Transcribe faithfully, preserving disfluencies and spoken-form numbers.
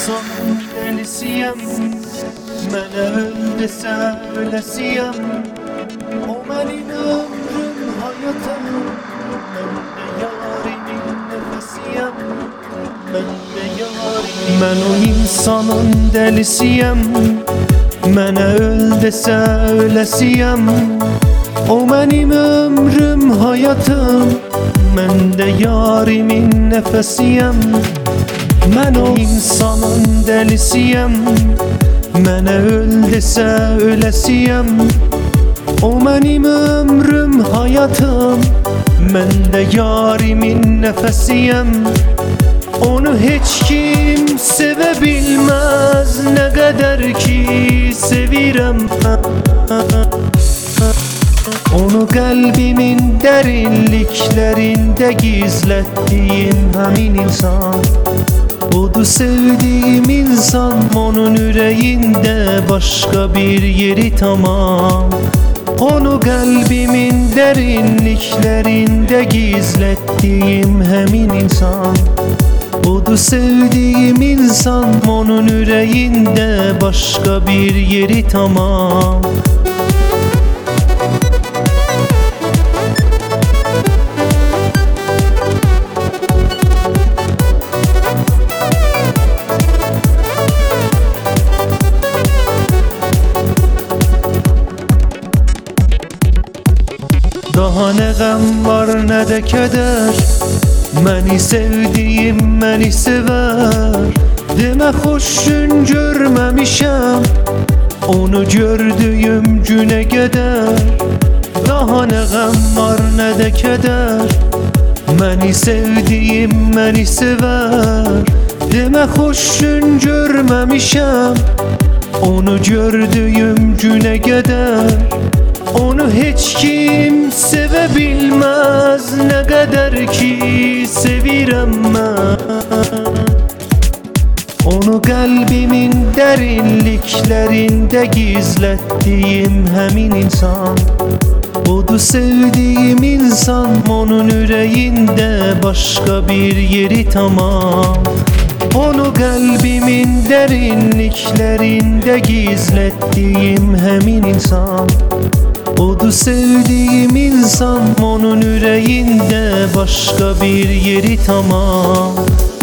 insanın delisiyem. Mənə öl desə öləsiyəm. O mənim ömrüm, hayatım. Mən də yarimin nəfəsiyəm. Mən də yarimin. Mən o insanın delisiyem. Mənə öl desə öləsiyəm. O mənim ömrüm, hayatım. Mən də yarimin nəfəsiyəm. Mən o insanın delisiyem. Mənə öl desə öləsiyəm. O mənim ömrüm, hayatım. Mən də yarimin nəfəsiyəm. Onu heç kim sevə bilməz, nə qədər ki sevirəm. Onu qəlbimin dərinliklərində gizlətdiyim həmin insan. Odur sevdiyim insan. Onun ürəyində başqa bir yeri tamam. Onu qəlbimin dərinliklərində gizlətdiyim həmin insan. Odur sevdiyim insan. Onun ürəyində başqa bir yeri tamam. Daha nə qəm var, nə də kədər. Məni sevdiyim məni sevər. Demə xoş gün görməmişəm. Onu gördüyüm günə qədər. Daha nə qəm var, nə də kədər. Məni sevdiyim məni sevər. Demə xoş gün görməmişəm. Onu gördüyüm günə qədər. Onu heç kim sevə bilməz, nə qədər ki sevirəm mən. Onu qəlbimin dərinliklərində gizlətdiyim həmin insan. Odur sevdiyim insan. Onun ürəyində başqa bir yeri tamam. Onu qəlbimin dərinliklərində gizlətdiyim həmin insan. Odur sevdiyim insan. Onun ürəyində başqa bir yeri tamam.